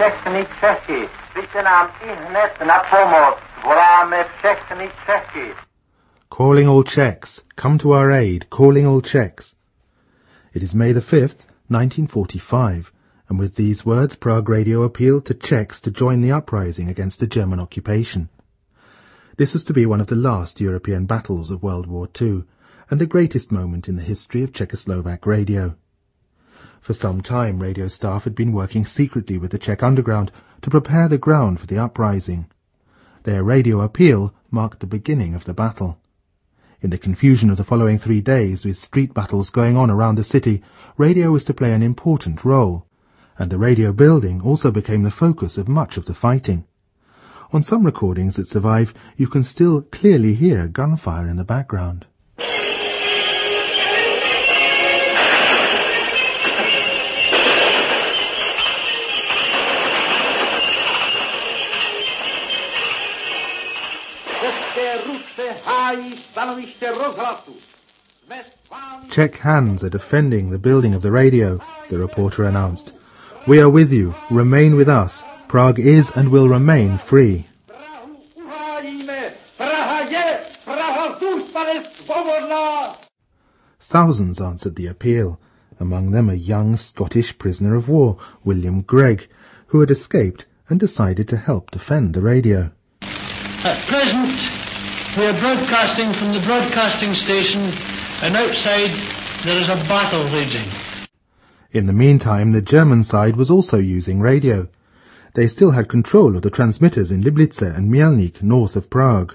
všechny Čechy. Přijďte nám ihned na pomoc. Voláme všechny Čechy. Calling all Czechs. Come to our aid. Calling all Czechs. It is May the 5th, 1945, and with these words Prague Radio appealed to Czechs to join the uprising against the German occupation. This was to be one of the last European battles of World War II, and the greatest moment in the history of Czechoslovak radio. For some time, radio staff had been working secretly with the Czech underground to prepare the ground for the uprising. Their radio appeal marked the beginning of the battle. In the confusion of the following 3 days, with street battles going on around the city, radio was to play an important role, and the radio building also became the focus of much of the fighting. On some recordings that survive, you can still clearly hear gunfire in the background. Czech hands are defending the building of the radio, the reporter announced. We are with you. Remain with us. Prague is and will remain free. Thousands answered the appeal, among them a young Scottish prisoner of war, William Gregg, who had escaped and decided to help defend the radio. At present, we are broadcasting from the broadcasting station, and outside there is a battle raging. In the meantime, the German side was also using radio. They still had control of the transmitters in Liblice and Mělník, north of Prague.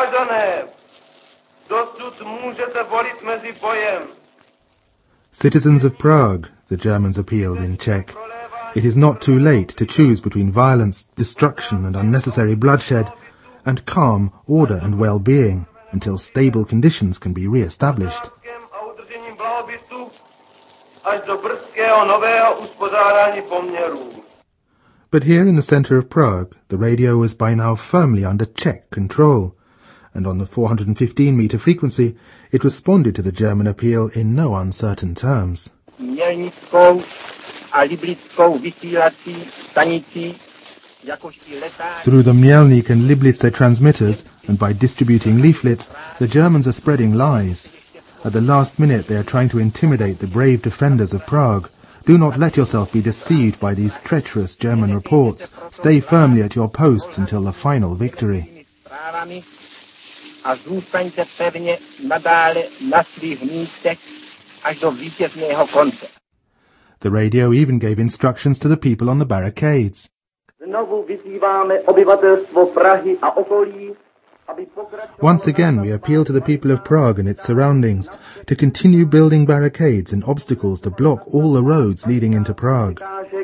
Citizens of Prague, the Germans appealed in Czech. It is not too late to choose between violence, destruction and unnecessary bloodshed, and calm, order and well-being, until stable conditions can be re-established. But here in the centre of Prague, the radio was by now firmly under Czech control, and on the 415-metre frequency, it responded to the German appeal in no uncertain terms. Through the Mělník and Liblice transmitters, and by distributing leaflets, the Germans are spreading lies. At the last minute they are trying to intimidate the brave defenders of Prague. Do not let yourself be deceived by these treacherous German reports. Stay firmly at your posts until the final victory. The radio even gave instructions to the people on the barricades. Once again, we appeal to the people of Prague and its surroundings to continue building barricades and obstacles to block all the roads leading into Prague.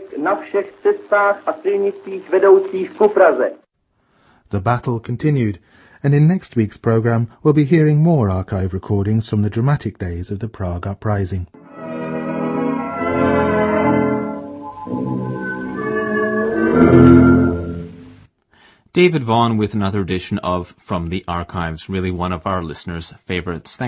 The battle continued, and in next week's programme we'll be hearing more archive recordings from the dramatic days of the Prague uprising. David Vaughan with another edition of From the Archives, really one of our listeners' favourites.